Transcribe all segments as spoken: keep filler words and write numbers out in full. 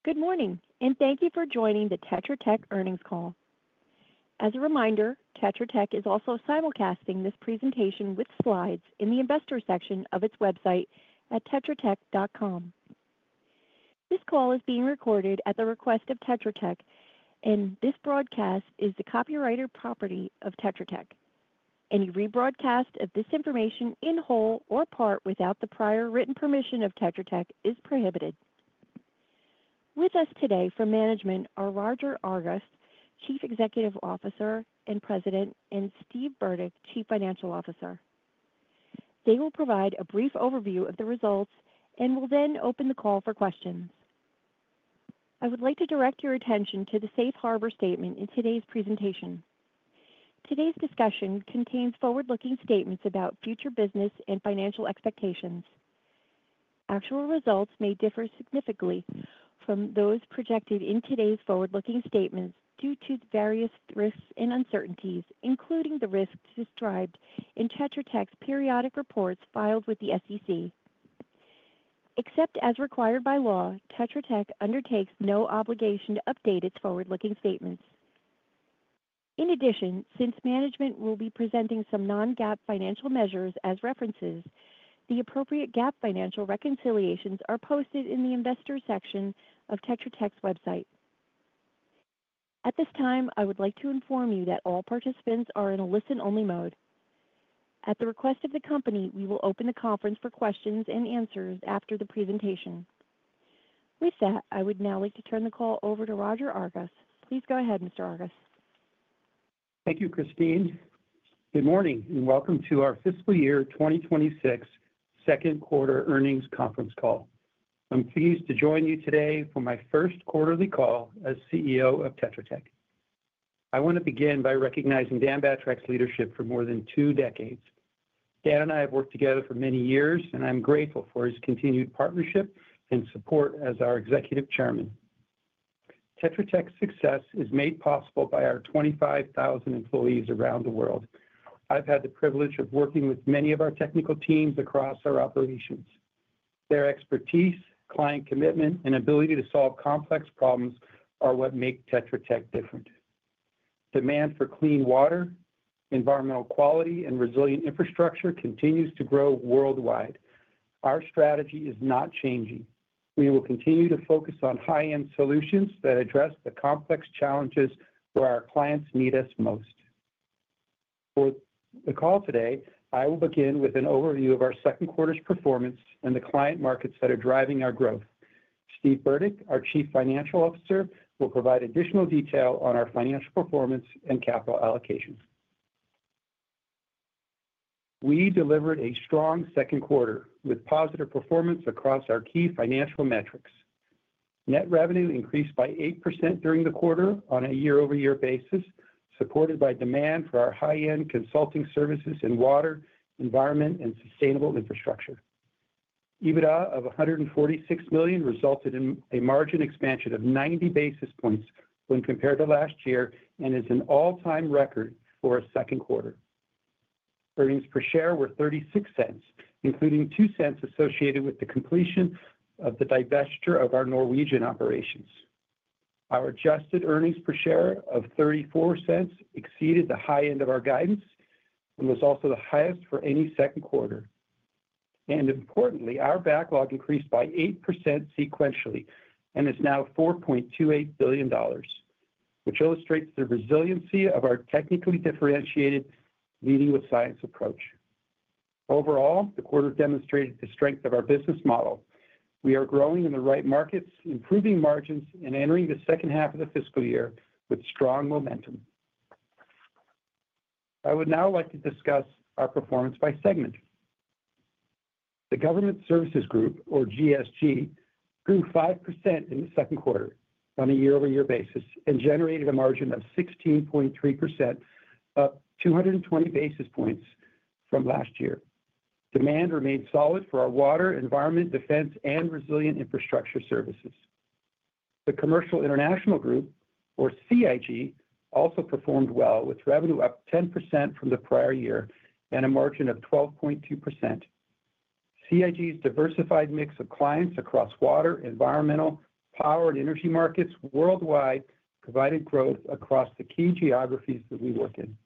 Good morning, and thank you for joining the Tetra Tech earnings call. As a reminder, Tetra Tech is also simulcasting this presentation with slides in the investor section of its website at tetra tech dot com. This call is being recorded at the request of Tetra Tech, and this broadcast is the copyrighted property of Tetra Tech. Any rebroadcast of this information in whole or part without the prior written permission of Tetra Tech is prohibited. With us today from management are Roger Argus, Chief Executive Officer and President, and Steve Burdick, Chief Financial Officer. They will provide a brief overview of the results and will then open the call for questions. I would like to direct your attention to the Safe Harbor statement in today's presentation. Today's discussion contains forward-looking statements about future business and financial expectations. Actual results may differ significantly from those projected in today's forward-looking statements due to various risks and uncertainties, including the risks described in Tetra Tech's periodic reports filed with the S E C. Except as required by law, Tetra Tech undertakes no obligation to update its forward-looking statements. In addition, since management will be presenting some non-GAAP financial measures as references, the appropriate GAAP financial reconciliations are posted in the investor section of Tetra Tech's website. At this time, I would like to inform you that all participants are in a listen-only mode. At the request of the company, we will open the conference for questions and answers after the presentation. With that, I would now like to turn the call over to Roger Argus. Please go ahead, Mister Argus. Thank you, Christine. Good morning, and welcome to our fiscal year twenty twenty-six second quarter earnings conference call. I'm pleased to join you today for my first quarterly call as C E O of Tetra Tech. I want to begin by recognizing Dan Batrack's leadership for more than two decades. Dan and I have worked together for many years, and I'm grateful for his continued partnership and support as our executive chairman. Tetra Tech's success is made possible by our twenty-five thousand employees around the world. I've had the privilege of working with many of our technical teams across our operations. Their expertise, client commitment, and ability to solve complex problems are what make Tetra Tech different. Demand for clean water, environmental quality, and resilient infrastructure continues to grow worldwide. Our strategy is not changing. We will continue to focus on high-end solutions that address the complex challenges where our clients need us most. For the call today, I will begin with an overview of our second quarter's performance and the client markets that are driving our growth. Steve Burdick, our Chief Financial Officer, will provide additional detail on our financial performance and capital allocation. We delivered a strong second quarter with positive performance across our key financial metrics. Net revenue increased by eight percent during the quarter on a year-over-year basis, supported by demand for our high-end consulting services in water, environment, and sustainable infrastructure. EBITDA of one hundred forty-six million dollars resulted in a margin expansion of ninety basis points when compared to last year and is an all-time record for a second quarter. Earnings per share were thirty-six cents, including two cents associated with the completion of the divestiture of our Norwegian operations. Our adjusted earnings per share of thirty-four cents exceeded the high end of our guidance and was also the highest for any second quarter. And importantly, our backlog increased by eight percent sequentially and is now four point two eight billion dollars, which illustrates the resiliency of our technically differentiated leading with science approach. Overall, the quarter demonstrated the strength of our business model. We are growing in the right markets, improving margins, and entering the second half of the fiscal year with strong momentum. I would now like to discuss our performance by segment. The Government Services Group, or G S G, grew five percent in the second quarter on a year-over-year basis and generated a margin of sixteen point three percent, up two hundred twenty basis points from last year. Demand remained solid for our water, environment, defense, and resilient infrastructure services. The Commercial International Group, or C I G, also performed well with revenue up ten percent from the prior year and a margin of twelve point two percent. C I G's diversified mix of clients across water, environmental, power, and energy markets worldwide provided growth across the key geographies that we work in.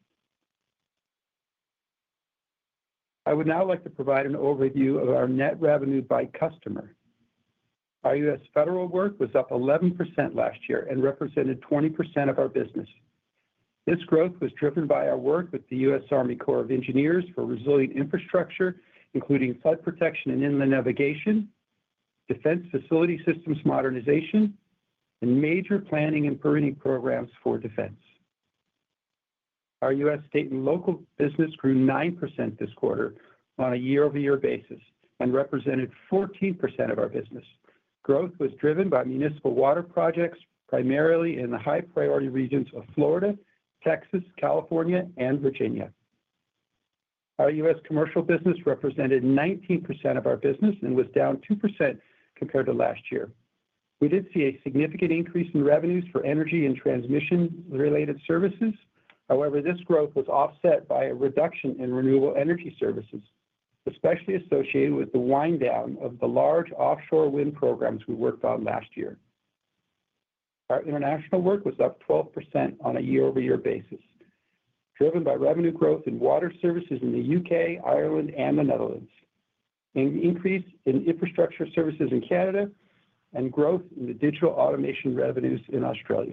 I would now like to provide an overview of our net revenue by customer. Our U S federal work was up eleven percent last year and represented twenty percent of our business. This growth was driven by our work with the U S Army Corps of Engineers for resilient infrastructure, including flood protection and inland navigation, defense facility systems modernization, and major planning and permitting programs for defense. Our U S state and local business grew nine percent this quarter on a year-over-year basis and represented fourteen percent of our business. Growth was driven by municipal water projects, primarily in the high-priority regions of Florida, Texas, California, and Virginia. Our U S commercial business represented nineteen percent of our business and was down two percent compared to last year. We did see a significant increase in revenues for energy and transmission-related services. However, this growth was offset by a reduction in renewable energy services, especially associated with the wind down of the large offshore wind programs we worked on last year. Our international work was up twelve percent on a year-over-year basis, driven by revenue growth in water services in the U K, Ireland, and the Netherlands, an increase in infrastructure services in Canada, and growth in the digital automation revenues in Australia.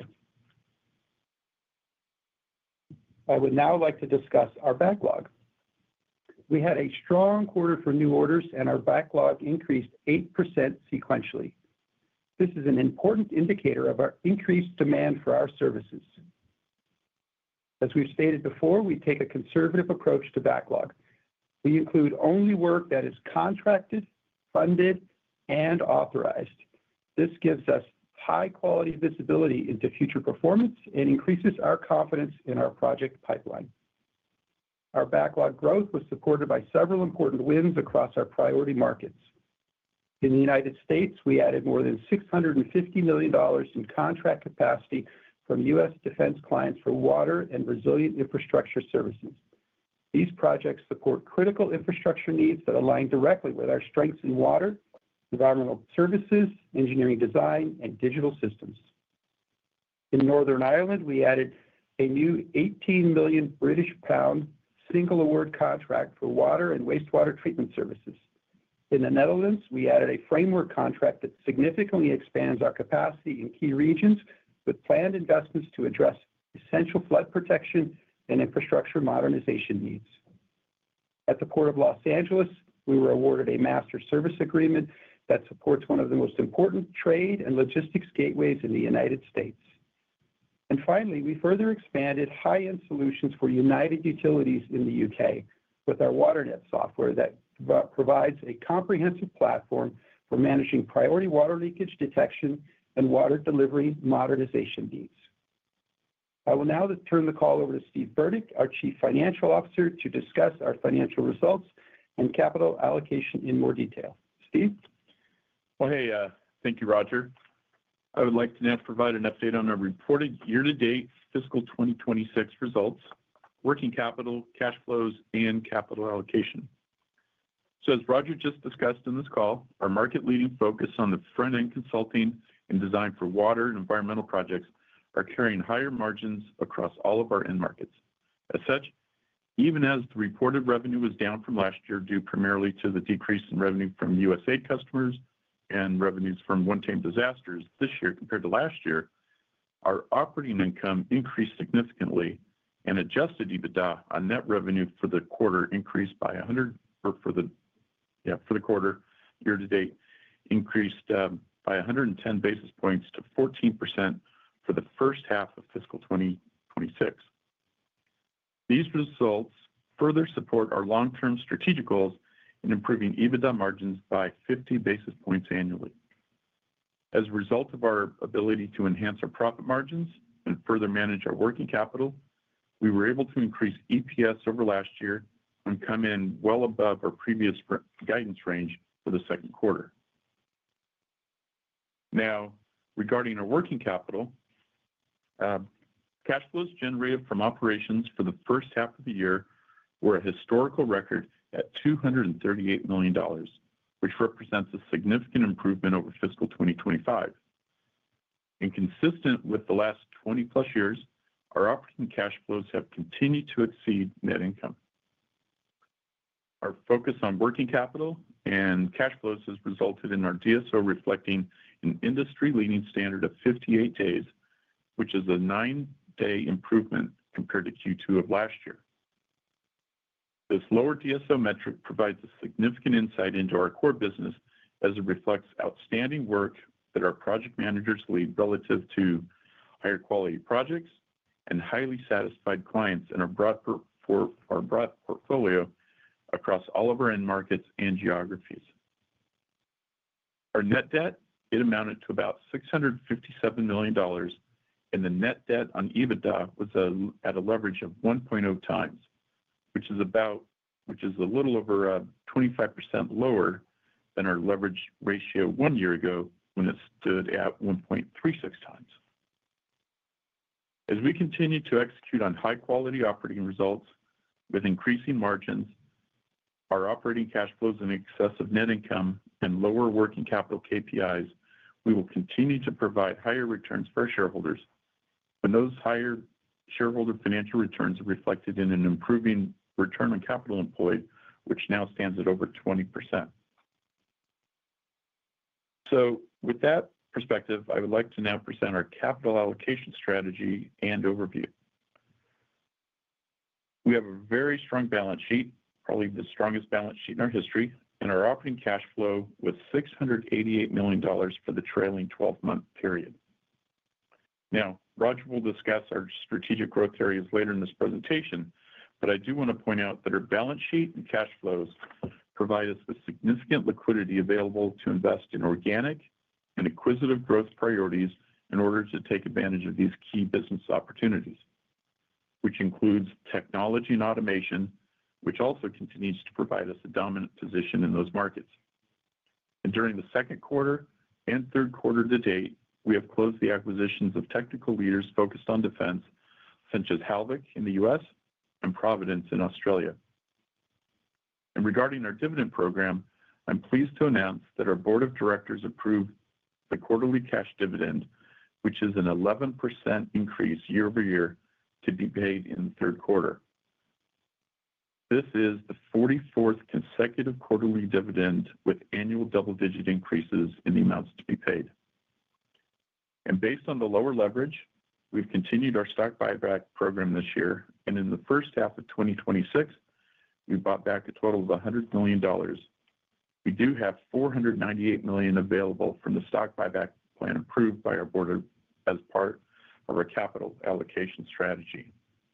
I would now like to discuss our backlog. We had a strong quarter for new orders, and our backlog increased eight percent sequentially. This is an important indicator of our increased demand for our services. As we've stated before, we take a conservative approach to backlog. We include only work that is contracted, funded, and authorized. This gives us high-quality visibility into future performance and increases our confidence in our project pipeline. Our backlog growth was supported by several important wins across our priority markets. In the United States, we added more than six hundred fifty million dollars in contract capacity from U S defense clients for water and resilient infrastructure services. These projects support critical infrastructure needs that align directly with our strengths in water, environmental services, engineering design, and digital systems. In Northern Ireland, we added a new eighteen million British pound single award contract for water and wastewater treatment services. In the Netherlands, we added a framework contract that significantly expands our capacity in key regions with planned investments to address essential flood protection and infrastructure modernization needs. At the Port of Los Angeles, we were awarded a master service agreement that supports one of the most important trade and logistics gateways in the United States. And finally, we further expanded high-end solutions for United Utilities in the U K with our WaterNet software that provides a comprehensive platform for managing priority water leakage detection and water delivery modernization needs. I will now turn the call over to Steve Burdick, our Chief Financial Officer, to discuss our financial results and capital allocation in more detail. Steve? Well, hey, uh, thank you, Roger. I would like to now provide an update on our reported year-to-date fiscal twenty twenty-six results, working capital, cash flows, and capital allocation. So as Roger just discussed in this call, our market-leading focus on the front-end consulting and design for water and environmental projects are carrying higher margins across all of our end markets. As such, even as the reported revenue was down from last year due primarily to the decrease in revenue from U S A I D customers and revenues from one-time disasters this year compared to last year, our operating income increased significantly, and adjusted EBITDA on net revenue for the quarter increased by one hundred, or for the, yeah, for the quarter year-to-date, increased um, by one hundred ten basis points to fourteen percent for the first half of fiscal twenty twenty-six. These results further support our long-term strategic goals in improving EBITDA margins by fifty basis points annually. As a result of our ability to enhance our profit margins and further manage our working capital, we were able to increase E P S over last year and come in well above our previous guidance range for the second quarter. Now, regarding our working capital, uh, cash flows generated from operations for the first half of the year were a historical record at two hundred thirty-eight million dollars, which represents a significant improvement over fiscal twenty twenty-five. And consistent with the last twenty plus years, our operating cash flows have continued to exceed net income. Our focus on working capital and cash flows has resulted in our D S O reflecting an industry-leading standard of fifty-eight days, which is a nine-day improvement compared to Q two of last year. This lower D S O metric provides a significant insight into our core business as it reflects outstanding work that our project managers lead relative to higher quality projects and highly satisfied clients in our broad, for our broad portfolio across all of our end markets and geographies. Our net debt, it amounted to about six hundred fifty-seven million dollars, and the net debt on EBITDA was a, at a leverage of one point oh times, which is about, which is a little over uh, twenty-five percent lower than our leverage ratio one year ago when it stood at one point three six times. As we continue to execute on high-quality operating results with increasing margins, our operating cash flows in excess of net income, and lower working capital K P Is, we will continue to provide higher returns for our shareholders. When those higher shareholder financial returns are reflected in an improving return on capital employed, which now stands at over twenty percent. So with that perspective, I would like to now present our capital allocation strategy and overview. We have a very strong balance sheet, probably the strongest balance sheet in our history, and our operating cash flow was six hundred eighty-eight million dollars for the trailing twelve-month period. Now, Roger will discuss our strategic growth areas later in this presentation, but I do want to point out that our balance sheet and cash flows provide us with significant liquidity available to invest in organic and acquisitive growth priorities in order to take advantage of these key business opportunities, which includes technology and automation, which also continues to provide us a dominant position in those markets. And during the second quarter and third quarter to date, we have closed the acquisitions of technical leaders focused on defense, such as Halvik in the U S and Providence in Australia. And regarding our dividend program, I'm pleased to announce that our board of directors approved the quarterly cash dividend, which is an eleven percent increase year over year to be paid in the third quarter. This is the forty-fourth consecutive quarterly dividend with annual double-digit increases in the amounts to be paid. And based on the lower leverage, we've continued our stock buyback program this year, and in the first half of twenty twenty-six, we bought back a total of one hundred million dollars. We do have four hundred ninety-eight million dollars available from the stock buyback plan approved by our board as part of our capital allocation strategy.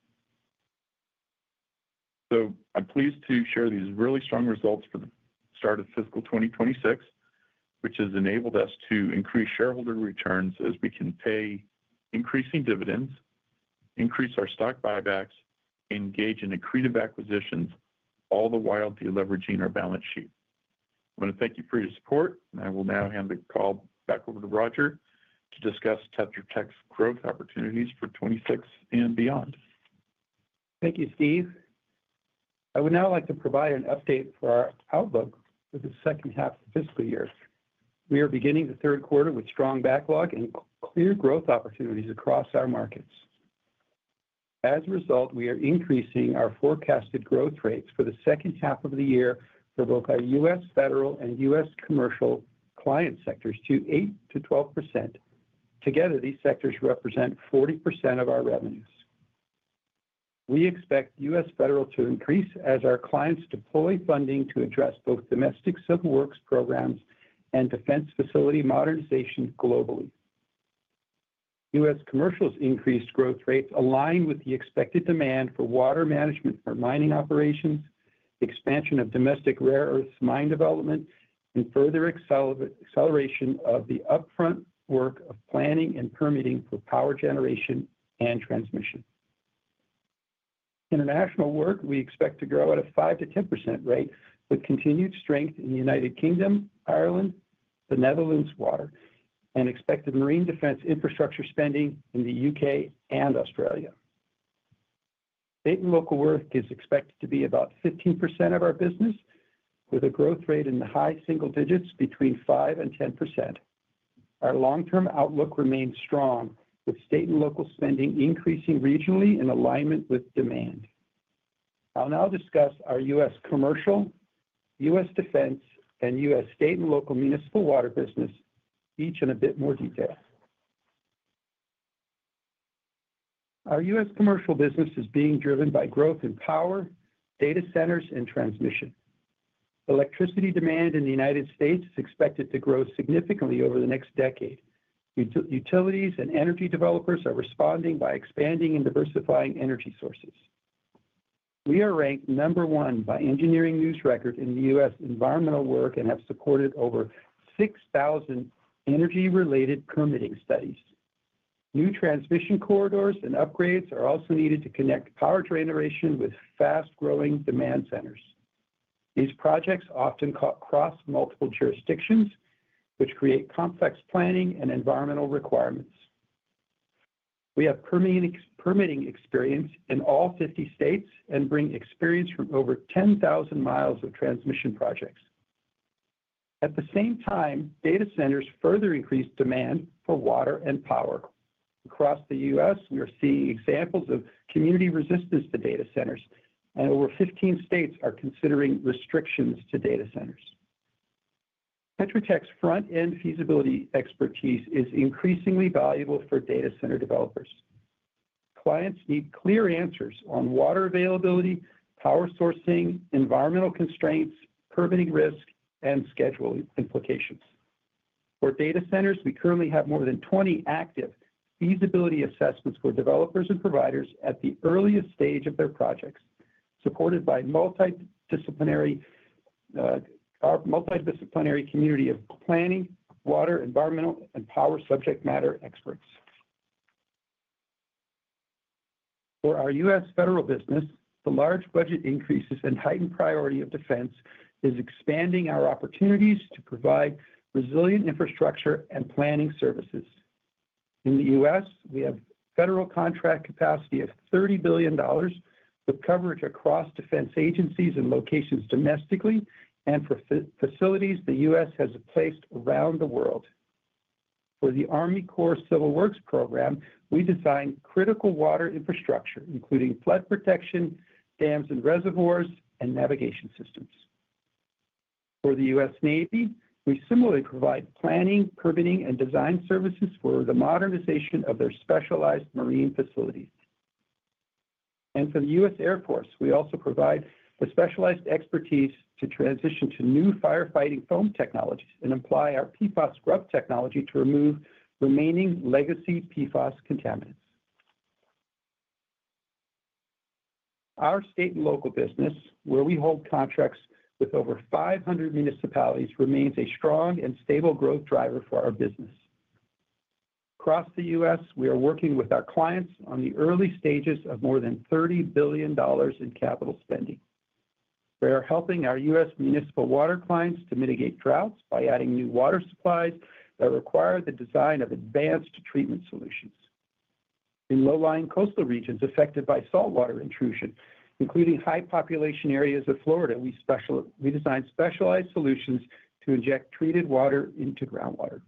So I'm pleased to share these really strong results for the start of fiscal twenty twenty-six, which has enabled us to increase shareholder returns as we can pay increasing dividends, increase our stock buybacks, engage in accretive acquisitions, all the while deleveraging our balance sheet. I want to thank you for your support, and I will now hand the call back over to Roger to discuss Tetra Tech's growth opportunities for twenty-six and beyond. Thank you, Steve. I would now like to provide an update for our outlook for the second half of the fiscal year. We are beginning the third quarter with strong backlog and clear growth opportunities across our markets. As a result, we are increasing our forecasted growth rates for the second half of the year for both our U S federal and U S commercial client sectors to eight to twelve percent. Together, these sectors represent forty percent of our revenues. We expect U S federal to increase as our clients deploy funding to address both domestic civil works programs and defense facility modernization globally. U S commercial's increased growth rates align with the expected demand for water management for mining operations, expansion of domestic rare earths mine development, and further acceler- acceleration of the upfront work of planning and permitting for power generation and transmission. International work, we expect to grow at a five to ten percent rate with continued strength in the United Kingdom, Ireland, the Netherlands water, and expected marine defense infrastructure spending in the U K and Australia. State and local work is expected to be about fifteen percent of our business, with a growth rate in the high single digits between five and ten percent. Our long-term outlook remains strong, with state and local spending increasing regionally in alignment with demand. I'll now discuss our U S commercial, U S defense, and U S state and local municipal water business, each in a bit more detail. Our U S commercial business is being driven by growth in power, data centers, and transmission. Electricity demand in the United States is expected to grow significantly over the next decade. Ut- utilities and energy developers are responding by expanding and diversifying energy sources. We are ranked number one by Engineering News-Record in the U S environmental work and have supported over six thousand energy-related permitting studies. New transmission corridors and upgrades are also needed to connect power generation with fast-growing demand centers. These projects often co- cross multiple jurisdictions, which create complex planning and environmental requirements. We have permitting, permitting experience in all fifty states and bring experience from over ten thousand miles of transmission projects. At the same time, data centers further increase demand for water and power. Across the U S, we are seeing examples of community resistance to data centers, and over fifteen states are considering restrictions to data centers. Tetra Tech's front-end feasibility expertise is increasingly valuable for data center developers. Clients need clear answers on water availability, power sourcing, environmental constraints, permitting risk, and schedule implications. For data centers, we currently have more than twenty active feasibility assessments for developers and providers at the earliest stage of their projects, supported by multidisciplinary, uh, our multidisciplinary community of planning, water, environmental, and power subject matter experts. For our U S federal business, the large budget increases and heightened priority of defense is expanding our opportunities to provide resilient infrastructure and planning services. In the U S, we have federal contract capacity of thirty billion dollars with coverage across defense agencies and locations domestically and for fa- facilities the U S has placed around the world. For the Army Corps Civil Works program, we design critical water infrastructure, including flood protection, dams and reservoirs, and navigation systems. For the U S Navy, we similarly provide planning, permitting, and design services for the modernization of their specialized marine facilities. And for the U S Air Force, we also provide the specialized expertise to transition to new firefighting foam technologies and apply our P FAS scrub technology to remove remaining legacy P FAS contaminants. Our state and local business, where we hold contracts with over five hundred municipalities, remains a strong and stable growth driver for our business. Across the U S, we are working with our clients on the early stages of more than thirty billion dollars in capital spending. We are helping our U S municipal water clients to mitigate droughts by adding new water supplies that require the design of advanced treatment solutions. In low-lying coastal regions affected by saltwater intrusion, including high population areas of Florida, we, special, we design specialized solutions to inject treated water into groundwater.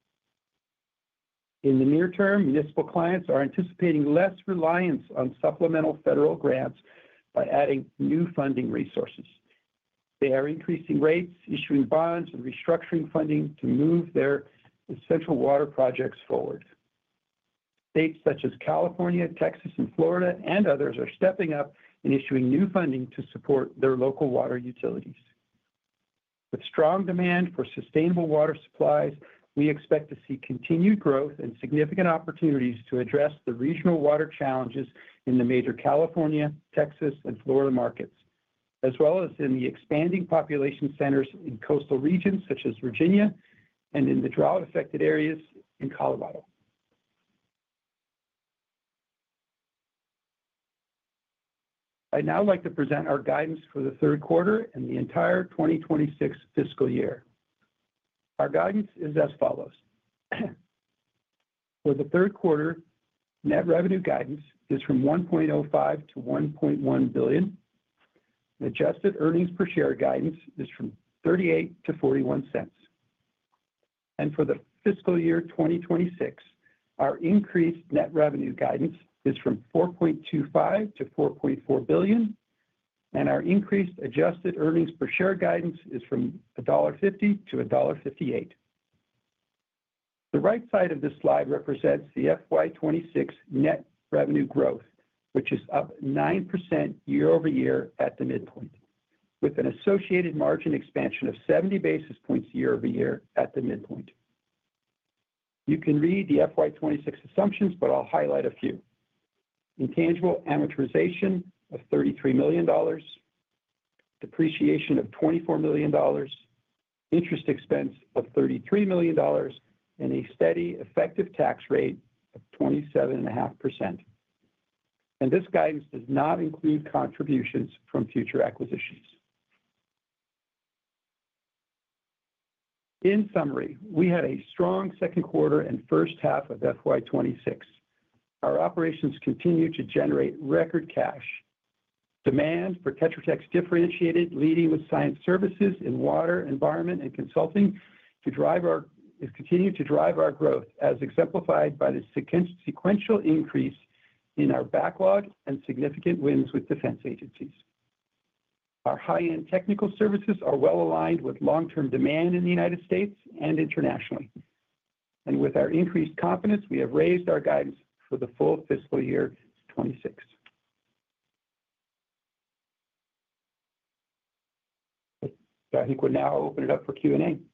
In the near term, municipal clients are anticipating less reliance on supplemental federal grants by adding new funding resources. They are increasing rates, issuing bonds, and restructuring funding to move their essential water projects forward. States such as California, Texas, and Florida, and others are stepping up and issuing new funding to support their local water utilities. With strong demand for sustainable water supplies, we expect to see continued growth and significant opportunities to address the regional water challenges in the major California, Texas, and Florida markets, as well as in the expanding population centers in coastal regions such as Virginia and in the drought-affected areas in Colorado. I'd now like to present our guidance for the third quarter and the entire twenty twenty-six fiscal year. Our guidance is as follows. For the third quarter, net revenue guidance is from one point oh five to one point one billion. Adjusted earnings per share guidance is from thirty-eight to forty-one cents. And for the fiscal year twenty twenty-six, our increased net revenue guidance is from four point two five to four point four billion, and our increased adjusted earnings per share guidance is from one dollar fifty to one dollar fifty-eight. The right side of this slide represents the F Y twenty-six net revenue growth, which is up nine percent year over year at the midpoint, with an associated margin expansion of seventy basis points year over year at the midpoint. You can read the F Y twenty-six assumptions, but I'll highlight a few. Intangible amortization of thirty-three million dollars, depreciation of twenty-four million dollars, interest expense of thirty-three million dollars, and a steady effective tax rate of twenty-seven point five percent. And this guidance does not include contributions from future acquisitions. In summary, we had a strong second quarter and first half of F Y twenty-six. Our operations continue to generate record cash. Demand for Tetra Tech's differentiated leading with science services in water, environment, and consulting to drive our is continuing to drive our growth, as exemplified by the sequen- sequential increase in our backlog and significant wins with defense agencies. Our high-end technical services are well aligned with long-term demand in the United States and internationally. And with our increased confidence, we have raised our guidance for the full fiscal year twenty-six. I think we'll now open it up for Q and A.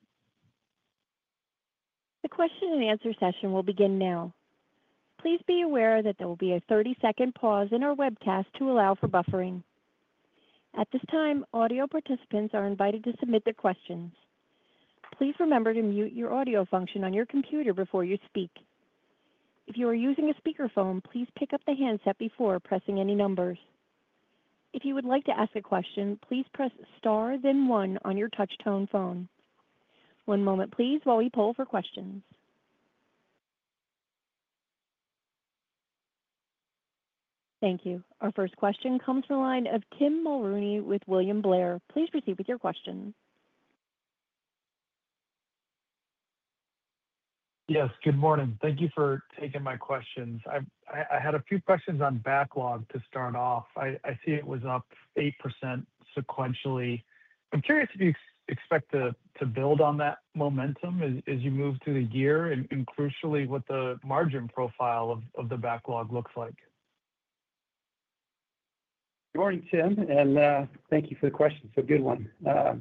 The question and answer session will begin now. Please be aware that there will be a thirty-second pause in our webcast to allow for buffering. At this time, audio participants are invited to submit their questions. Please remember to mute your audio function on your computer before you speak. If you are using a speakerphone, please pick up the handset before pressing any numbers. If you would like to ask a question, please press star then one on your touch-tone phone. One moment, please, while we poll for questions. Thank you. Our first question comes from the line of Tim Mulrooney with William Blair. Please proceed with your question. Yes, good morning. Thank you for taking my questions. I, I, I had a few questions on backlog to start off. I, I see it was up eight percent sequentially. I'm curious if you ex- expect to, to build on that momentum as, as you move through the year, and, and crucially, what the margin profile of, of the backlog looks like. Good morning, Tim, and uh, thank you for the question. It's a good one. Um,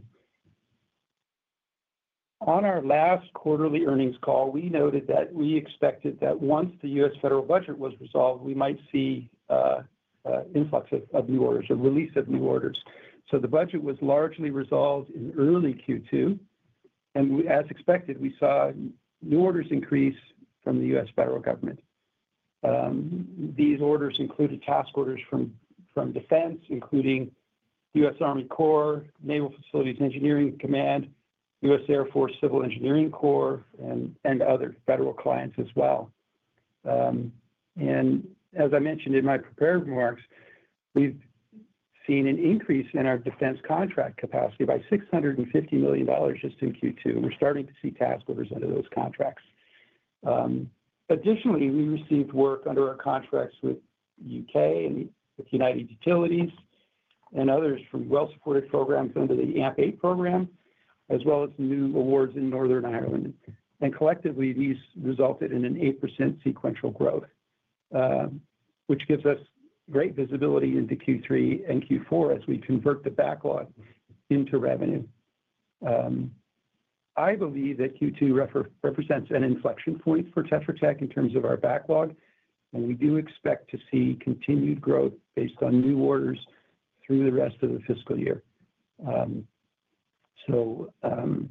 on our last quarterly earnings call, we noted that we expected that once the U S federal budget was resolved, we might see uh, uh, influx of, of new orders or release of new orders. So the budget was largely resolved in early Q two, and we, as expected, we saw new orders increase from the U S federal government. Um, these orders included task orders from from defense, including U S Army Corps, Naval Facilities Engineering Command, U S Air Force Civil Engineering Corps, and, and other federal clients as well. Um, and as I mentioned in my prepared remarks, we've seen an increase in our defense contract capacity by six hundred fifty million dollars just in Q two. And we're starting to see task orders under those contracts. Um, additionally, we received work under our contracts with U K and with United Utilities and others from well-supported programs under the A M P eight program, as well as new awards in Northern Ireland. And collectively, these resulted in an eight percent sequential growth, uh, which gives us great visibility into Q three and Q four as we convert the backlog into revenue. Um, I believe that Q two refer- represents an inflection point for Tetra Tech in terms of our backlog, and we do expect to see continued growth based on new orders through the rest of the fiscal year. Um, so um,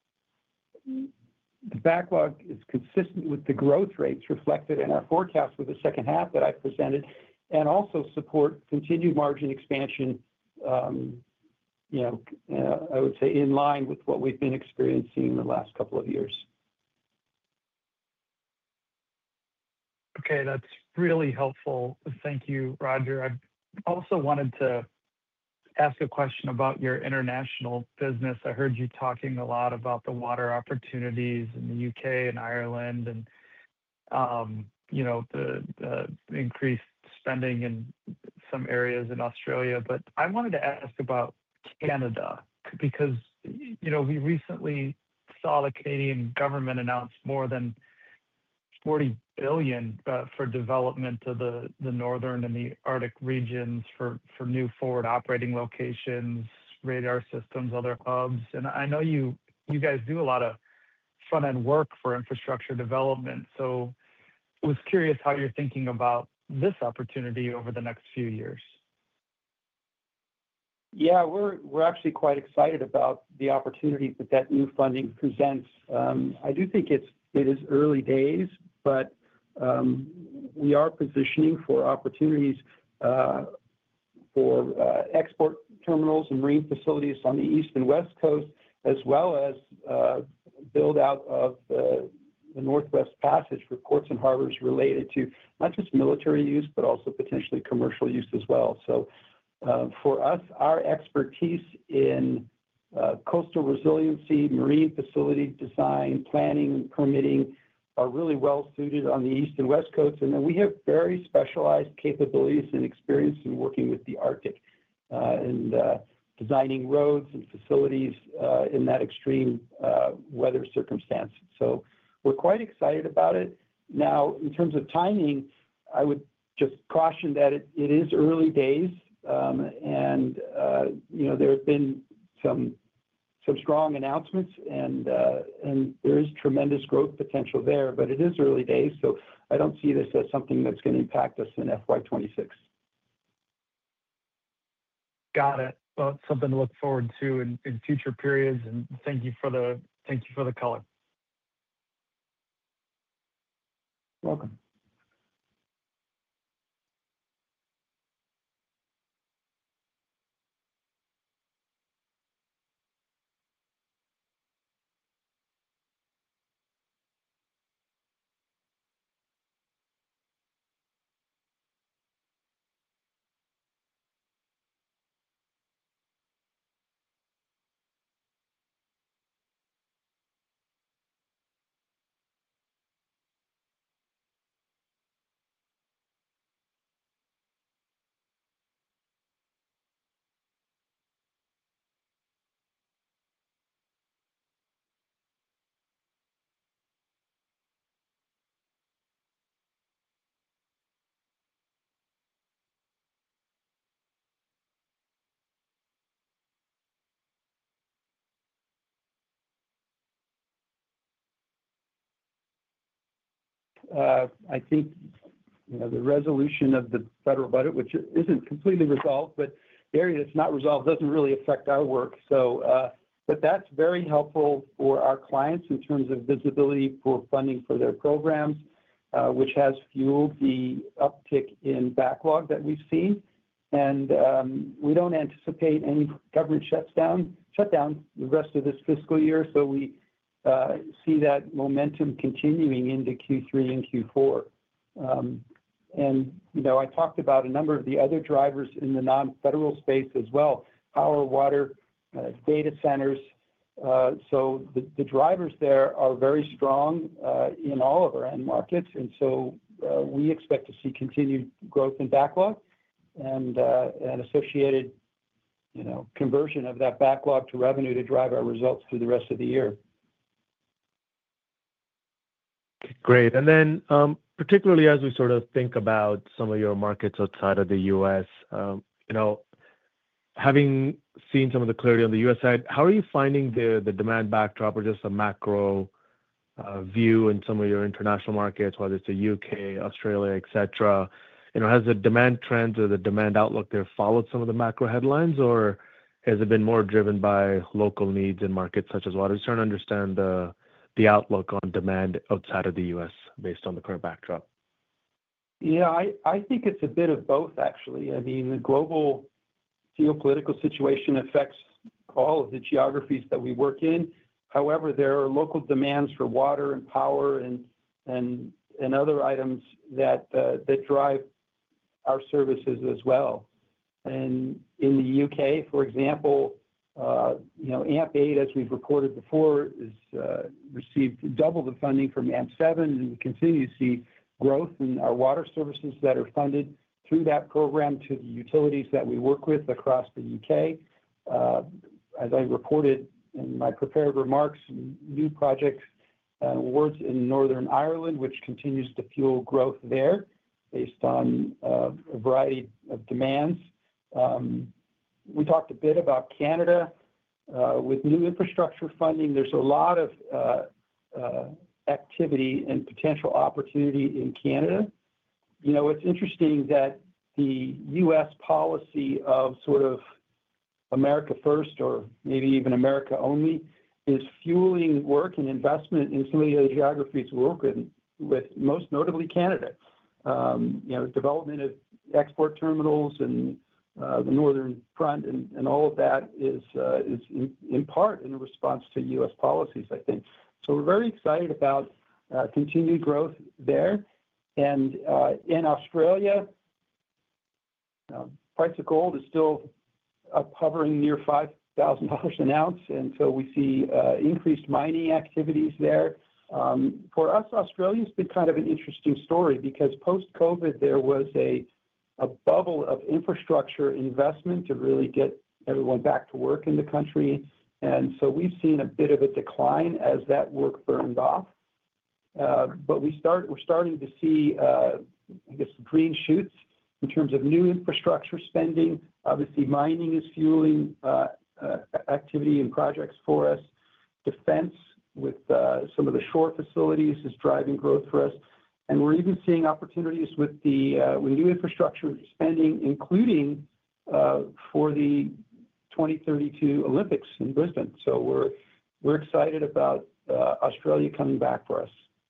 the backlog is consistent with the growth rates reflected in our forecast for the second half that I presented, and also support continued margin expansion, um, you know, uh, I would say in line with what we've been experiencing in the last couple of years. Okay, that's really helpful. Thank you, Roger. I also wanted to ask a question about your international business. I heard you talking a lot about the water opportunities in the U K and Ireland and, um, you know, the the increased spending in some areas in Australia. But I wanted to ask about Canada because, you know, we recently saw the Canadian government announce more than forty billion uh, for development of the the northern and the Arctic regions for for new forward operating locations, radar systems, other hubs. And I know you you guys do a lot of front-end work for infrastructure development. So I was curious how you're thinking about this opportunity over the next few years. Yeah, we're we're actually quite excited about the opportunities that that new funding presents. Um, I do think it's it is early days, but um, we are positioning for opportunities uh, for uh, export terminals and marine facilities on the east and west coast, as well as uh, build out of the, the Northwest Passage for ports and harbors related to not just military use, but also potentially commercial use as well. So uh, for us, our expertise in uh, coastal resiliency, marine facility design, planning, and permitting are really well suited on the east and west coasts. And then we have very specialized capabilities and experience in working with the Arctic uh, and uh, designing roads and facilities uh, in that extreme uh, weather circumstance. So we're quite excited about it. Now, in terms of timing, I would just caution that it, it is early days, um, and uh, you know there have been some some strong announcements, and uh, and there is tremendous growth potential there. But it is early days, so I don't see this as something that's going to impact us in F Y twenty-six. Got it. Well, it's something to look forward to in, in future periods. And thank you for the thank you for the color. Welcome. Uh, I think you know the resolution of the federal budget, which isn't completely resolved, but the area that's not resolved doesn't really affect our work. So, uh, but that's very helpful for our clients in terms of visibility for funding for their programs, uh, which has fueled the uptick in backlog that we've seen. And um, we don't anticipate any government shutdown shutdown the rest of this fiscal year. So we Uh, see that momentum continuing into Q three and Q four. Um, and, you know, I talked about a number of the other drivers in the non-federal space as well, power, water, uh, data centers. Uh, so the, the drivers there are very strong uh, in all of our end markets. And so uh, we expect to see continued growth in backlog and, uh, and associated, you know, conversion of that backlog to revenue to drive our results through the rest of the year. Great. And then, um, particularly as we sort of think about some of your markets outside of the U S, um, you know, having seen some of the clarity on the U S side, how are you finding the the demand backdrop or just a macro uh, view in some of your international markets, whether it's the U K, Australia, et cetera? You know, has the demand trends or the demand outlook there followed some of the macro headlines, or has it been more driven by local needs in markets such as water? Just trying to understand the the outlook on demand outside of the U S based on the current backdrop? Yeah, I, I think it's a bit of both, actually. I mean, the global geopolitical situation affects all of the geographies that we work in. However, there are local demands for water and power and and and other items that uh, that drive our services as well. And in the U K, for example, uh, you know, AMP eight, as we've reported before, is uh, received double the funding from AMP seven, and we continue to see growth in our water services that are funded through that program to the utilities that we work with across the U K. Uh, as I reported in my prepared remarks, new projects uh, awards in Northern Ireland, which continues to fuel growth there based on uh, a variety of demands. Um, we talked a bit about Canada. Uh, with new infrastructure funding, there's a lot of uh, uh, activity and potential opportunity in Canada. You know, it's interesting that the U S policy of sort of America first, or maybe even America only, is fueling work and investment in some of the other geographies we work with, with most notably Canada. Um, you know, development of export terminals and uh, the Northern Front and, and all of that is, uh, is in, in part in response to U S policies, I think. So we're very excited about uh, continued growth there. And uh, in Australia, uh, price of gold is still up hovering near five thousand dollars an ounce, and so we see uh, increased mining activities there. Um, for us, Australia's been kind of an interesting story because post-COVID, there was a, a bubble of infrastructure investment to really get everyone back to work in the country. And so we've seen a bit of a decline as that work burned off. Uh, but we start, we're starting to see, uh, I guess, green shoots in terms of new infrastructure spending. Obviously, mining is fueling uh, uh, activity and projects for us. Defense with uh, some of the shore facilities is driving growth for us. And we're even seeing opportunities with the uh, with new infrastructure spending, including uh, for the twenty thirty-two Olympics in Brisbane. So we're we're excited about uh, Australia coming back for us.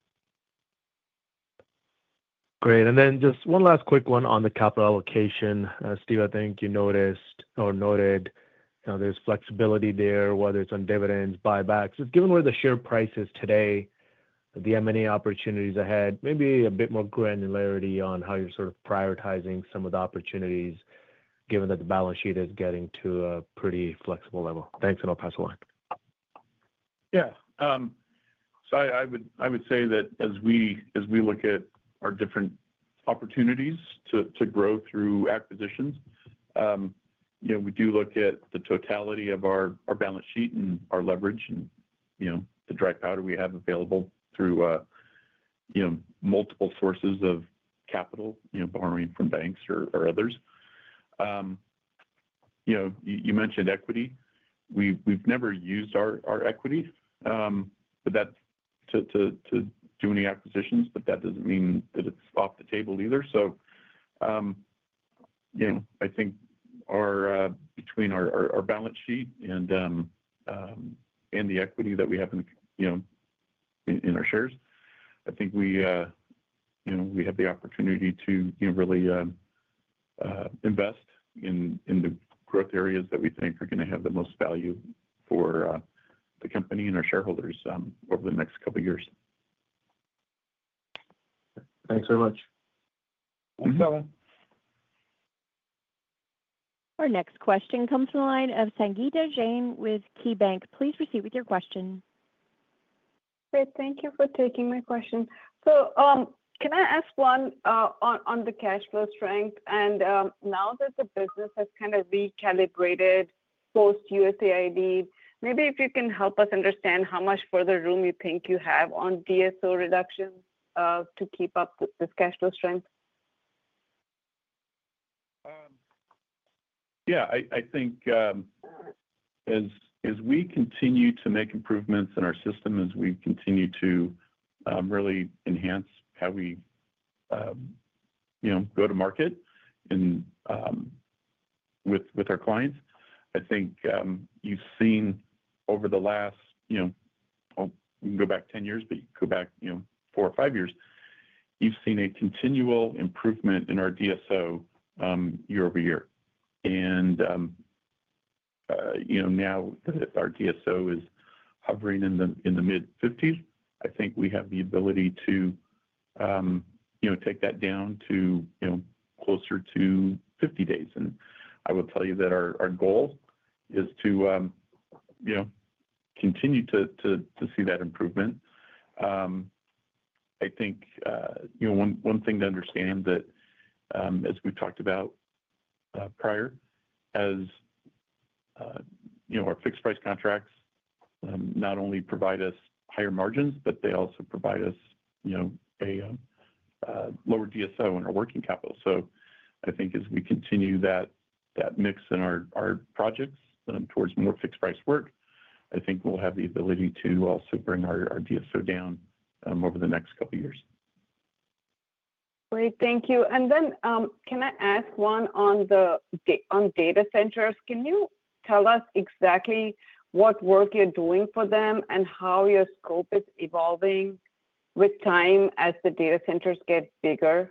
Great. And then just one last quick one on the capital allocation. Uh, Steve, I think you noticed or noted, you know, there's flexibility there, whether it's on dividends, buybacks. Just given where the share price is today, the M and A opportunities ahead, maybe a bit more granularity on how you're sort of prioritizing some of the opportunities, given that the balance sheet is getting to a pretty flexible level. Thanks, and I'll pass the line. Yeah. Um, so I, I would I would say that as we as we look at our different opportunities to, to grow through acquisitions, um, you know, we do look at the totality of our, our balance sheet and our leverage and, you know, the dry powder we have available through, uh, you know, multiple sources of capital, you know, borrowing from banks or, or others. Um, you know, you, you mentioned equity. We, we've never used our, our equity, um, but that's to, to, to do any acquisitions, but that doesn't mean that it's off the table either. So, um, you know, I think our, uh, between our, our, our balance sheet and, um, um, and the equity that we have in, you know, in, in our shares, I think we, uh, you know, we have the opportunity to, you know, really, um, uh, invest in, in the growth areas that we think are going to have the most value for, uh, the company and our shareholders, um, over the next couple of years. Thanks very much. Thanks, Ellen. Our next question comes from the line of Sangita Jain with KeyBank. Please proceed with your question. Great. Thank you for taking my question. So um, can I ask one uh, on, on the cash flow strength? And um, now that the business has kind of recalibrated post-U S A I D, maybe if you can help us understand how much further room you think you have on D S O reduction uh, to keep up with this cash flow strength? Um, yeah, I, I think um, as as we continue to make improvements in our system, as we continue to um, really enhance how we, um, you know, go to market and um, with with our clients, I think um, you've seen over the last, you know, well, you can go back ten years, but you go back, you know, four or five years, you've seen a continual improvement in our D S O um, year over year. And, um, uh, you know, now that our D S O is hovering in the in the mid fifties, I think we have the ability to, um, you know, take that down to, you know, closer to fifty days. And I will tell you that our, our goal is to, um, you know, continue to, to, to see that improvement. Um, I think, uh, you know, one, one thing to understand that, um, as we've talked about uh, prior, as, uh, you know, our fixed price contracts um, not only provide us higher margins, but they also provide us, you know, a um, uh, lower D S O in our working capital. So I think as we continue that that mix in our, our projects um, towards more fixed price work, I think we'll have the ability to also bring our, our D S O down um, over the next couple of years. Great, thank you. And then um, can I ask one on the on data centers? Can you tell us exactly what work you're doing for them and how your scope is evolving with time as the data centers get bigger?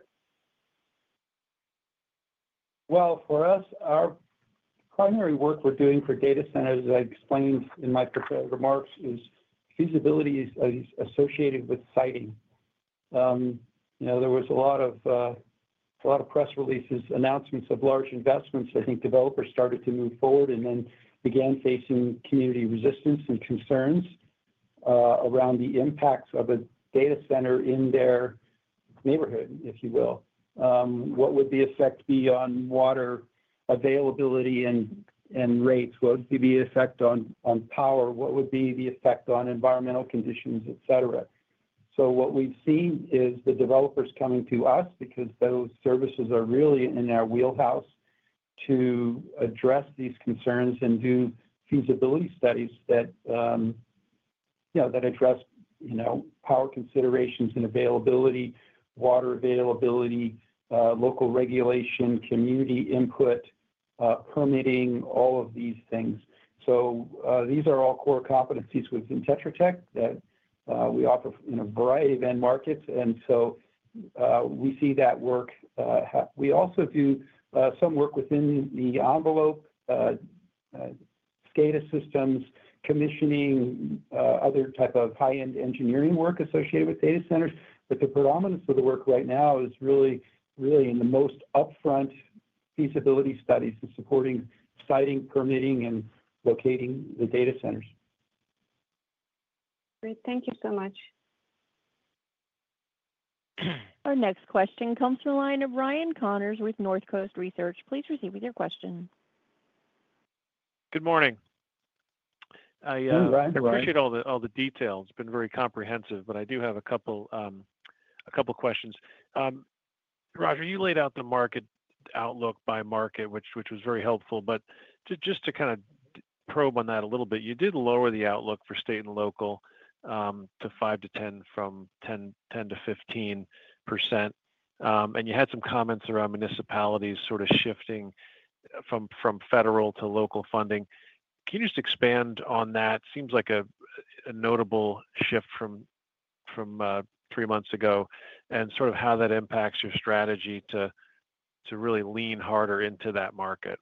Well, for us, our primary work we're doing for data centers, as I explained in my prepared remarks, is feasibility is, is associated with siting. Um, you know, there was a lot of uh, a lot of press releases, announcements of large investments. I think developers started to move forward and then began facing community resistance and concerns uh, around the impacts of a data center in their neighborhood, if you will. Um, what would the effect be on water availability and and rates? What would be the effect on, on power? What would be the effect on environmental conditions, et cetera? So what we've seen is the developers coming to us because those services are really in our wheelhouse to address these concerns and do feasibility studies that, um, you know, that address, you know, power considerations and availability, water availability, uh, local regulation, community input, uh, permitting, all of these things. So uh, these are all core competencies within Tetra Tech that uh, we offer in a variety of end markets. And so uh, we see that work. Uh, ha- we also do uh, some work within the envelope, uh, uh, SCADA systems, commissioning, uh, other type of high-end engineering work associated with data centers. But the predominance of the work right now is really, really in the most upfront feasibility studies and supporting siting, permitting, and locating the data centers. Great, thank you so much. Our next question comes from the line of Ryan Connors with Northcoast Research. Please proceed with your question. Good morning. I uh, Hey, Ryan. appreciate all the all the details. It's been very comprehensive, but I do have a couple um, a couple questions. Um, Roger, you laid out the market outlook by market, which which was very helpful. But to, just to kind of probe on that a little bit, you did lower the outlook for state and local um, to five to ten from ten, ten to fifteen percent, um, and you had some comments around municipalities sort of shifting from from federal to local funding. Can you just expand on that? Seems like a, a notable shift from from uh, three months ago, and sort of how that impacts your strategy to to really lean harder into that market.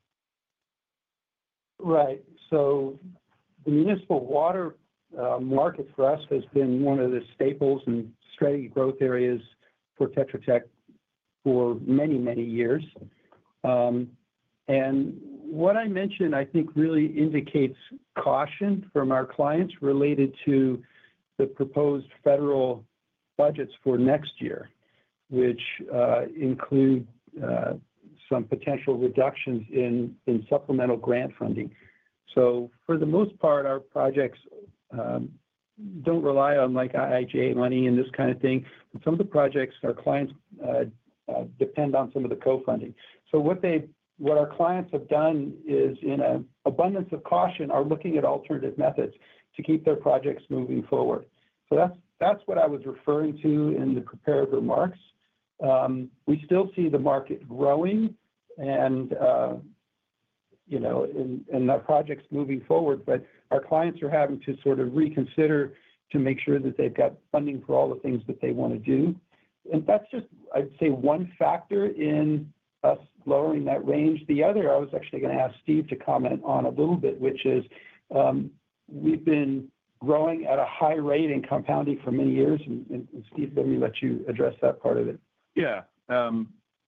Right. So the municipal water uh, market for us has been one of the staples and steady growth areas for Tetra Tech for many, many years. Um, and what I mentioned, I think, really indicates caution from our clients related to the proposed federal budgets for next year, which uh, include uh, some potential reductions in, in supplemental grant funding. So for the most part, our projects um, don't rely on like I I J money and this kind of thing. But some of the projects, our clients uh, uh, depend on some of the co-funding. So what they What our clients have done is, in an abundance of caution, are looking at alternative methods to keep their projects moving forward. So that's that's what I was referring to in the prepared remarks. Um, we still see the market growing, and uh, you know, and, and our projects moving forward. But our clients are having to sort of reconsider to make sure that they've got funding for all the things that they want to do. And that's just, I'd say, one factor in us lowering that range. The other, I was actually going to ask Steve to comment on a little bit, which is um, we've been growing at a high rate and compounding for many years. And, and Steve, let me let you address that part of it. Yeah. Um,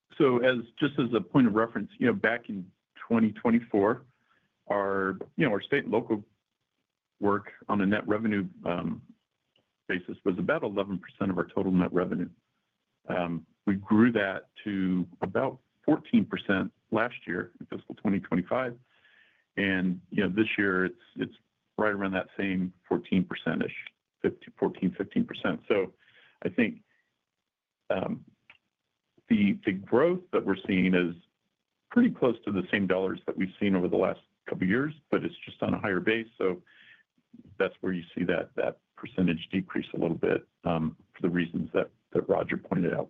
So as just as a point of reference, you know, back in twenty twenty-four, our, you know, our state and local work on a net revenue um, basis was about eleven percent of our total net revenue. Um, we grew that to about fourteen percent last year in fiscal twenty twenty-five. And, you know, this year it's, it's right around that same fourteen percent-ish, fifteen, fourteen, fifteen percent. So I think um, the, the growth that we're seeing is pretty close to the same dollars that we've seen over the last couple of years, but it's just on a higher base. So that's where you see that, that percentage decrease a little bit um, for the reasons that, that Roger pointed out.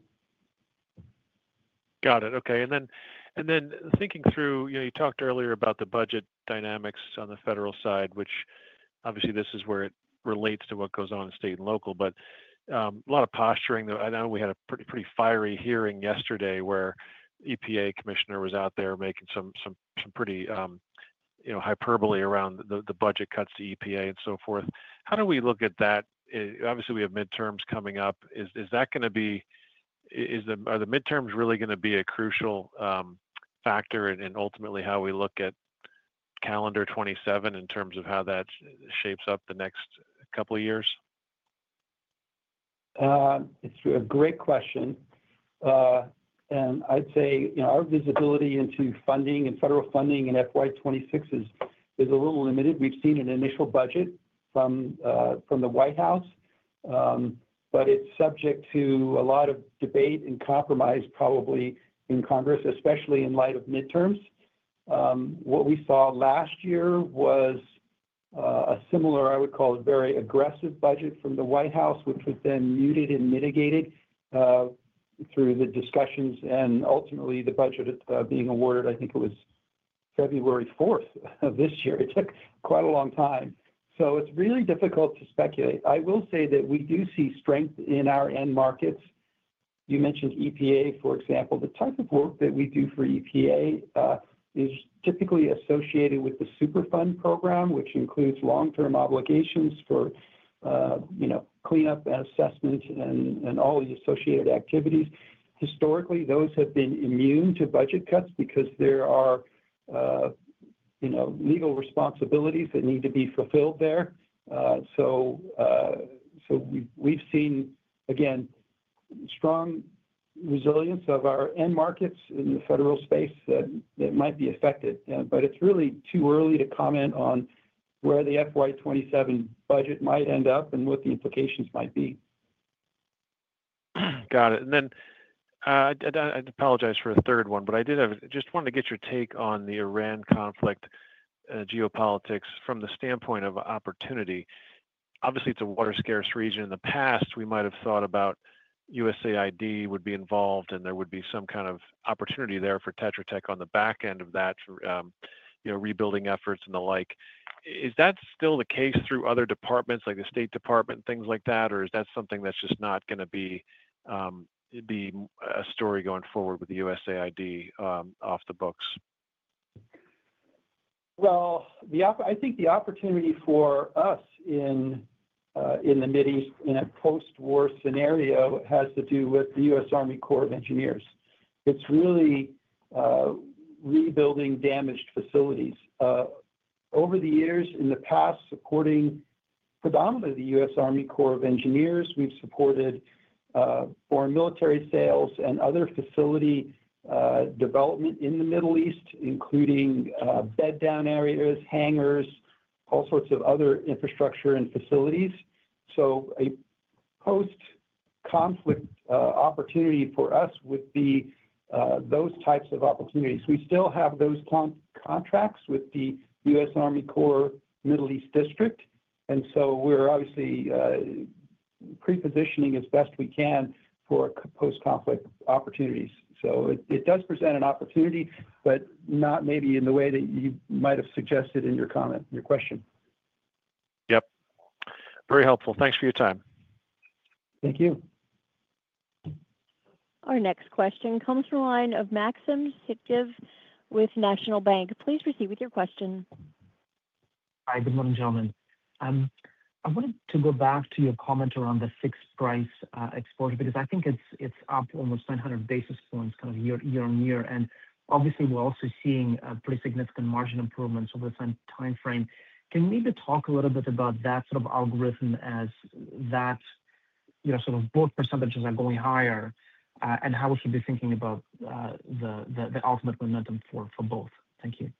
Got it. Okay. And then, and then thinking through, you know, you talked earlier about the budget dynamics on the federal side, which obviously this is where it relates to what goes on in state and local, but um, a lot of posturing. I know we had a pretty, pretty fiery hearing yesterday where E P A commissioner was out there making some, some, some pretty, um, you know, hyperbole around the, the budget cuts to E P A and so forth. How do we look at that? Eh, Obviously, we have midterms coming up. Is is that going to be, is the are the midterms really going to be a crucial um, factor in, in ultimately how we look at calendar twenty-seven in terms of how that shapes up the next couple of years? Uh, It's a great question. Uh, And I'd say, you know, our visibility into funding and federal funding in F Y twenty-six is, is a little limited. We've seen an initial budget from, uh, from the White House, um, but it's subject to a lot of debate and compromise probably in Congress, especially in light of midterms. Um, What we saw last year was uh, a similar, I would call it, very aggressive budget from the White House, which was then muted and mitigated uh, through the discussions and ultimately the budget uh, being awarded. I think it was February fourth of this year. It took quite a long time. So it's really difficult to speculate. I will say that we do see strength in our end markets. You mentioned E P A, for example. The type of work that we do for E P A uh, is typically associated with the Superfund program, which includes long-term obligations for uh, you know, cleanup and assessment and, and all the associated activities. Historically, those have been immune to budget cuts because there are, uh, you know, legal responsibilities that need to be fulfilled there. Uh, so, uh, so we've, we've seen, again, strong resilience of our end markets in the federal space that, that might be affected. Uh, but it's really too early to comment on where the F Y twenty-seven budget might end up and what the implications might be. Got it. And then uh, I, I, I apologize for a third one, but I did have just wanted to get your take on the Iran conflict, uh, geopolitics from the standpoint of opportunity. Obviously, it's a water scarce region. In the past, we might have thought about U S A I D would be involved, and there would be some kind of opportunity there for Tetra Tech on the back end of that, for, um, you know, rebuilding efforts and the like. Is that still the case through other departments like the State Department, things like that, or is that something that's just not going to be um, be a story going forward with the U S A I D um, off the books? Well, the op- I think the opportunity for us in uh, in the Mideast in a post-war scenario has to do with the U S Army Corps of Engineers. It's really uh, rebuilding damaged facilities. Uh, over the years, in the past, supporting predominantly the U S Army Corps of Engineers, we've supported uh, foreign military sales and other facility uh, development in the Middle East, including uh, bed down areas, hangars, all sorts of other infrastructure and facilities. So a post-conflict uh, opportunity for us would be uh, those types of opportunities. We still have those con- contracts with the U S Army Corps Middle East District, and so we're obviously uh, pre-positioning as best we can for post-conflict opportunities. So it, it does present an opportunity, but not maybe in the way that you might have suggested in your comment, your question. Yep. Very helpful. Thanks for your time. Thank you. Our next question comes from the line of Maxim Sytchev with National Bank. Please proceed with your question. Hi, good morning, gentlemen. Um, I wanted to go back to your comment around the fixed price uh, exposure, because I think it's it's up almost nine hundred basis points kind of year year on year. And obviously, we're also seeing uh, pretty significant margin improvements over the same time frame. Can you maybe talk a little bit about that sort of algorithm as that, you know, sort of both percentages are going higher, uh, and how we should be thinking about uh, the, the the ultimate momentum for for both? Thank you.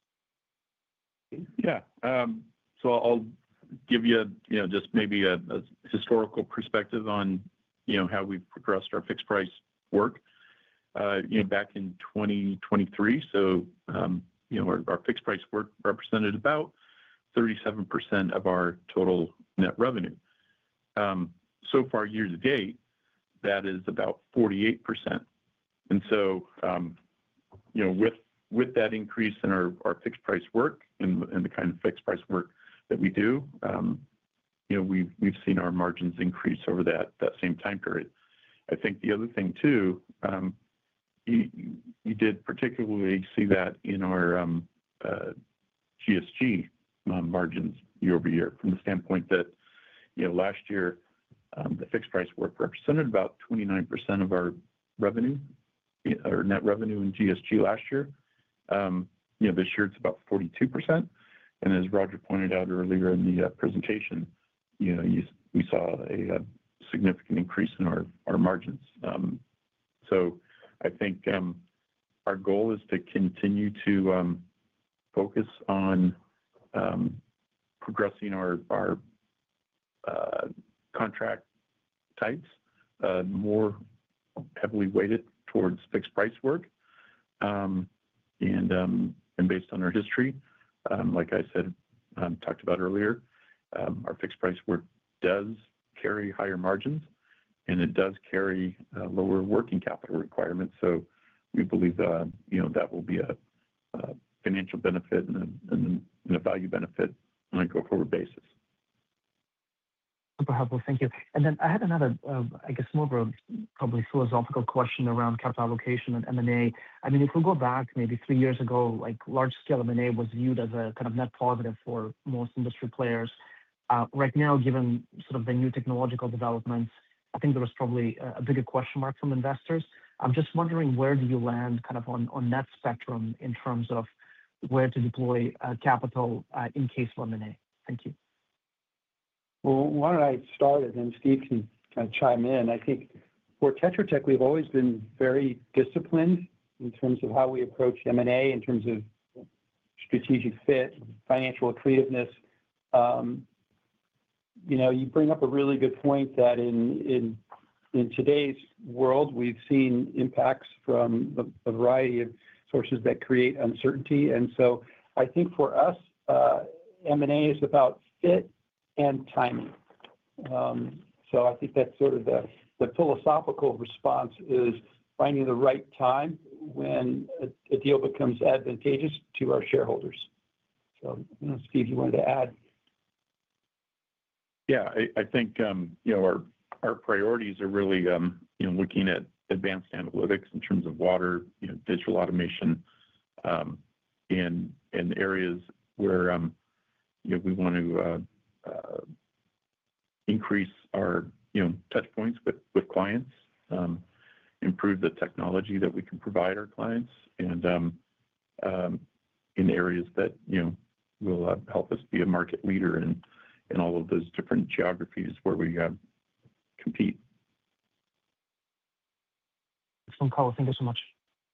Yeah. Um, so I'll give you, you know, just maybe a, a historical perspective on, you know, how we've progressed our fixed price work. Uh, you know, back in twenty twenty-three, so um, you know, our, our fixed price work represented about thirty-seven percent of our total net revenue. Um, so far, year to date, that is about forty-eight percent. And so, um, you know, with with that increase in our, our fixed price work and, and the kind of fixed price work that we do, um, you know, we've we've seen our margins increase over that that same time period. I think the other thing too, um, you you did particularly see that in our um, uh, G S G um, margins year over year, from the standpoint that, you know, last year um, the fixed price work represented about twenty-nine percent of our revenue, or net revenue in G S G last year. Um, you know, this year it's about forty-two percent. And as Roger pointed out earlier in the uh, presentation, you know, you, we saw a, a significant increase in our, our margins. Um, so I think um, our goal is to continue to um, focus on um, progressing our, our uh, contract types, uh, more heavily weighted towards fixed price work. Um, and, um, and based on our history, um, like I said, um, talked about earlier, um, our fixed price work does carry higher margins, and it does carry uh, lower working capital requirements. So we believe, uh, you know, that will be a, a financial benefit and a, and a value benefit on a go-forward basis. Super helpful. Thank you. And then I had another, uh, I guess, more of a probably philosophical question around capital allocation and M and A. I mean, if we go back maybe three years ago, like large-scale M and A was viewed as a kind of net positive for most industry players. Uh, right now, given sort of the new technological developments, I think there was probably a, a bigger question mark from investors. I'm just wondering, where do you land kind of on, on that spectrum in terms of where to deploy uh, capital uh, in case of M and A? Thank you. Well, why don't I start and then Steve can kind of chime in. I think for Tetra Tech, we've always been very disciplined in terms of how we approach M and A, in terms of strategic fit, financial accretiveness. Um, you know, you bring up a really good point that in in in today's world, we've seen impacts from a, a variety of sources that create uncertainty. And so I think for us, uh, M and A is about fit and timing. Um, so I think that's sort of the, the philosophical response, is finding the right time when a, a deal becomes advantageous to our shareholders. So, you know, Steve, you wanted to add? Yeah, I, I think, um, you know, our, our priorities are really, um, you know, looking at advanced analytics in terms of water, you know, digital automation, um, in, in areas where, um, you know, we want to, uh, Uh, increase our, you know, touch points with, with clients, um, improve the technology that we can provide our clients, and um, um, in areas that, you know, will uh, help us be a market leader in, in all of those different geographies where we uh, compete. Excellent call. Thank you so much.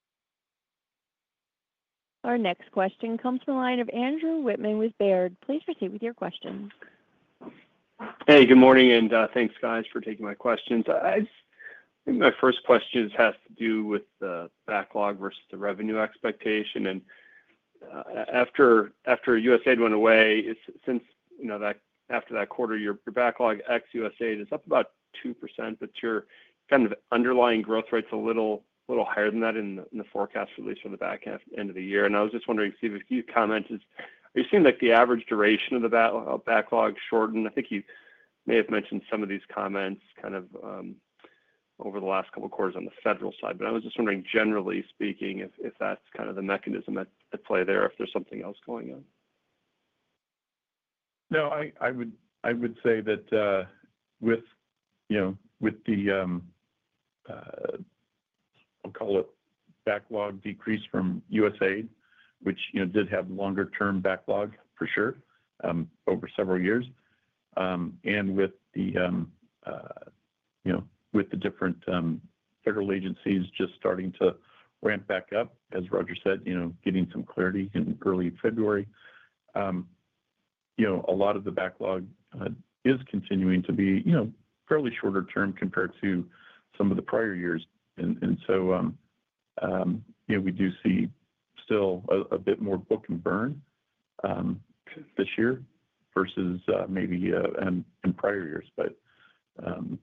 Our next question comes from the line of Andrew Whitman with Baird. Please proceed with your question. Hey, good morning, and uh, thanks, guys, for taking my questions. I, just, I think my first question has to do with the backlog versus the revenue expectation. And uh, after after USAID went away, it's, since you know that after that quarter, your, your backlog ex USAID is up about two percent, but your kind of underlying growth rate's a little little higher than that in the, in the forecast release for the back half end of the year. And I was just wondering, Steve, if you comment, is are you seeing like the average duration of the back, uh, backlog shorten? I think you may have mentioned some of these comments kind of um, over the last couple of quarters on the federal side, but I was just wondering, generally speaking, if, if that's kind of the mechanism at, at play there, if there's something else going on. No, I, I would I would say that uh, with, you know, with the, um, uh, I'll call it backlog decrease from U S A I D, which, you know, did have longer term backlog for sure um, over several years. Um, and with the, um, uh, you know, with the different um, federal agencies just starting to ramp back up, as Roger said, you know, getting some clarity in early February. Um, you know, a lot of the backlog uh, is continuing to be, you know, fairly shorter term compared to some of the prior years. And, and so, um, um, you know, we do see still a, a bit more book and burn um, this year versus uh, maybe uh, in, in prior years. But um,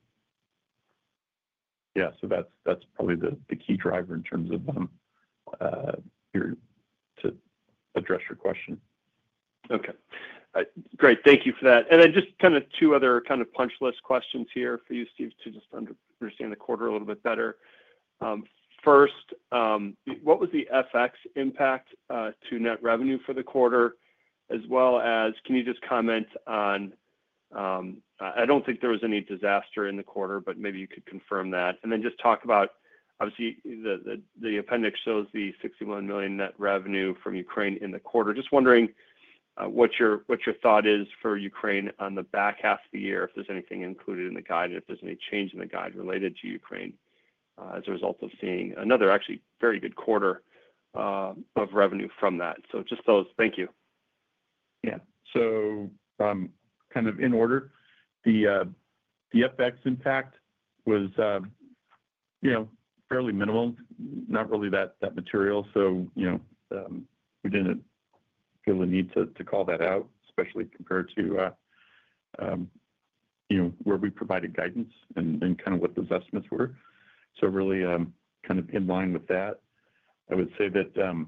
yeah, so that's that's probably the, the key driver in terms of um, uh, your to address your question. Okay. Uh, great. Thank you for that. And then just kind of two other kind of punch list questions here for you, Steve, to just under, understand the quarter a little bit better. Um, first, um, what was the F X impact uh, to net revenue for the quarter, as well as can you just comment on, um, I don't think there was any disaster in the quarter, but maybe you could confirm that. And then just talk about, obviously, the, the, the appendix shows the sixty-one million net revenue from Ukraine in the quarter. Just wondering, Uh, what your what your thought is for Ukraine on the back half of the year, if there's anything included in the guide, and if there's any change in the guide related to Ukraine uh, as a result of seeing another actually very good quarter uh, of revenue from that. So just those. Thank you. Yeah. So um, kind of in order, the uh, the F X impact was uh, you know fairly minimal, not really that that material. So you know um, we didn't feel the need to, to call that out, especially compared to, uh, um, you know, where we provided guidance and, and kind of what those estimates were. So really um, kind of in line with that. I would say that um,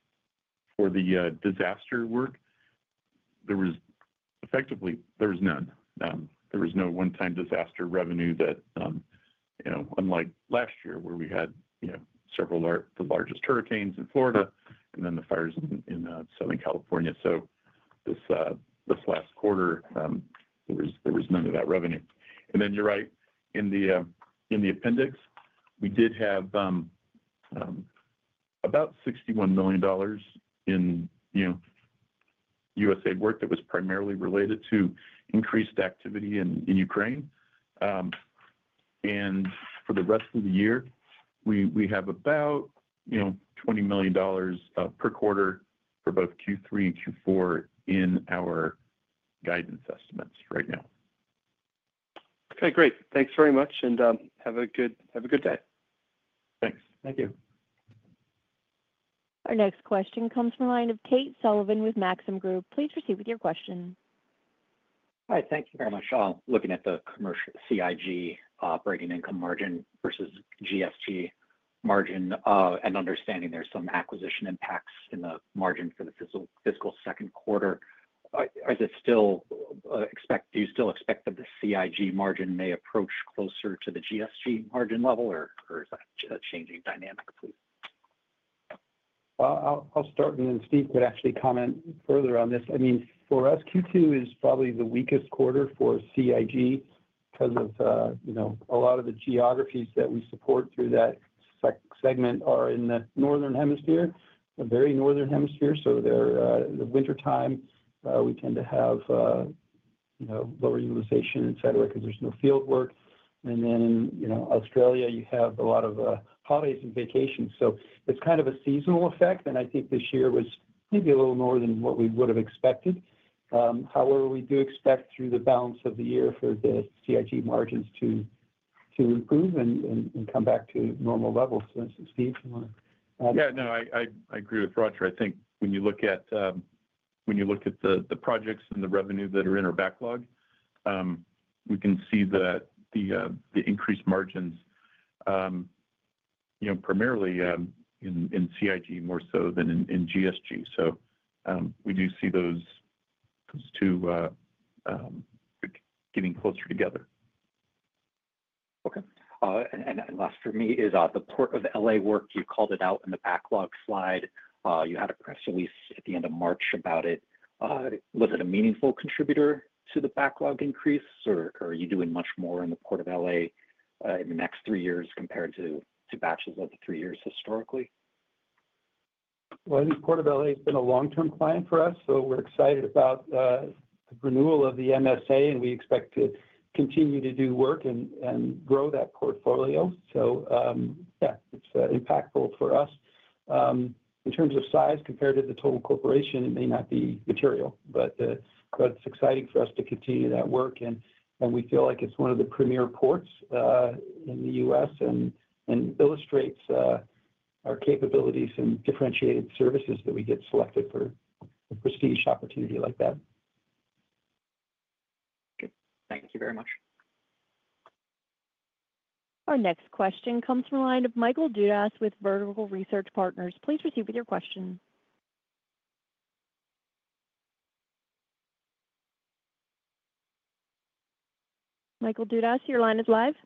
for the uh, disaster work, there was effectively, there was none. Um, there was no one-time disaster revenue that, um, you know, unlike last year where we had, you know, several lar- the largest hurricanes in Florida, and then the fires in, in uh, Southern California. So this uh, this last quarter, um, there was there was none of that revenue. And then you're right, in the uh, in the appendix, we did have um, um, about sixty-one million dollars in you know U S A I D work that was primarily related to increased activity in, in Ukraine. Um, and for the rest of the year, we we have about you know twenty million dollars uh, per quarter for both Q three and Q four in our guidance estimates right now. Okay, great. Thanks very much, and um, have a good have a good day. Thanks. Thank you. Our next question comes from the line of Tate Sullivan with Maxim Group. Please proceed with your question. Hi, thank you very much. Uh, looking at the commercial C I G operating income margin versus G S G margin, uh, and understanding there's some acquisition impacts in the margin for the fiscal fiscal second quarter. Uh, is it still uh, expect? Do you still expect that the C I G margin may approach closer to the G S G margin level, or, or is that a changing dynamic, please? Well, I'll, I'll start, and then Steve could actually comment further on this. I mean, for us, Q two is probably the weakest quarter for C I G because of, uh, you know, a lot of the geographies that we support through that sec- segment are in the northern hemisphere, the very northern hemisphere. So they're uh, the winter time, uh, we tend to have, uh, you know, lower utilization, et cetera, because there's no field work. And then in, you know, Australia, you have a lot of uh, holidays and vacations. So it's kind of a seasonal effect. And I think this year was maybe a little more than what we would have expected. Um, however, we do expect through the balance of the year for the C I G margins to to improve and, and, and come back to normal levels. So, Steve, you want to add? Yeah, no, I, I, I agree with Roger. I think when you look at um, when you look at the, the projects and the revenue that are in our backlog, um, we can see that the uh, the increased margins, um, you know, primarily um, in, in C I G more so than in, in G S G. So um, we do see those those two uh, um, getting closer together. Okay. Uh, and, and last for me is uh, the Port of L A work. You called it out in the backlog slide. Uh, you had a press release at the end of March about it. Uh, was it a meaningful contributor to the backlog increase, or, or are you doing much more in the Port of L A uh, in the next three years compared to, to batches of the three years historically? Well, I think Port of L A has been a long-term client for us, so we're excited about uh, the renewal of the M S A, and we expect to continue to do work and, and grow that portfolio. So, um, yeah, it's uh, impactful for us. Um, in terms of size compared to the total corporation, it may not be material, but uh, but it's exciting for us to continue that work, and and we feel like it's one of the premier ports uh, in the U S and and illustrates uh, our capabilities and differentiated services that we get selected for a prestige opportunity like that. Good. Thank you very much. Our next question comes from the line of Michael Dudas with Vertical Research Partners. Please proceed with your question. Michael Dudas, your line is live.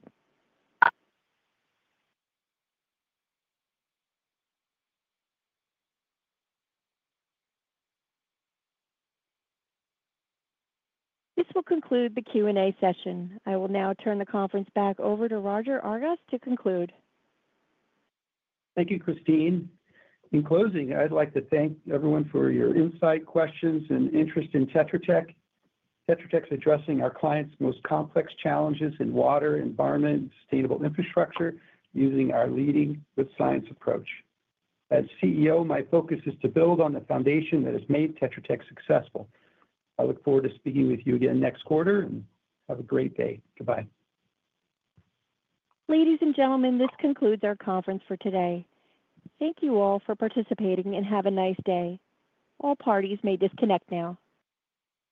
This will conclude the Q and A session. I will now turn the conference back over to Roger Argus to conclude. Thank you, Christine. In closing, I'd like to thank everyone for your insight, questions, and interest in Tetra Tech. Tetra Tech's addressing our clients' most complex challenges in water, environment, and sustainable infrastructure using our leading with science approach. As C E O, my focus is to build on the foundation that has made Tetra Tech successful. I look forward to speaking with you again next quarter, and have a great day. Goodbye. Ladies and gentlemen, this concludes our conference for today. Thank you all for participating and have a nice day. All parties may disconnect now.